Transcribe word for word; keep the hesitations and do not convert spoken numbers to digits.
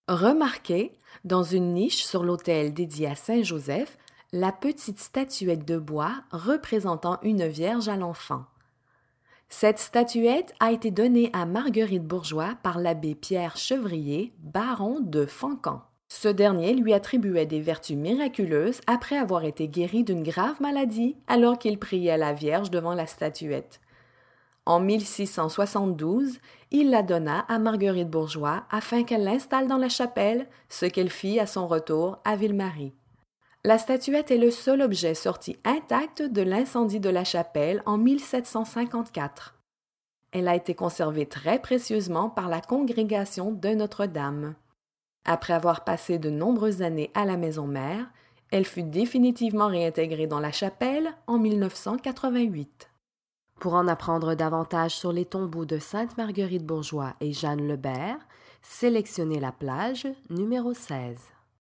Remarquez, dans une niche sur l'autel dédié à Saint Joseph, la petite statuette de bois représentant une Vierge à l'enfant. Cette statuette a été donnée à Marguerite Bourgeoys par l'abbé Pierre Chevrier, baron de Fancamp. Ce dernier lui attribuait des vertus miraculeuses après avoir été guéri d'une grave maladie alors qu'il priait la Vierge devant la statuette. En mille six cent soixante-douze, il la donna à Marguerite Bourgeoys afin qu'elle l'installe dans la chapelle, ce qu'elle fit à son retour à Ville-Marie. La statuette est le seul objet sorti intact de l'incendie de la chapelle en mille sept cent cinquante-quatre. Elle a été conservée très précieusement par la congrégation de Notre-Dame. Après avoir passé de nombreuses années à la maison mère, elle fut définitivement réintégrée dans la chapelle en mille neuf cent quatre-vingt-huit. Pour en apprendre davantage sur les tombeaux de Sainte Marguerite Bourgeoys et Jeanne Lebert, sélectionnez la plage numéro seize.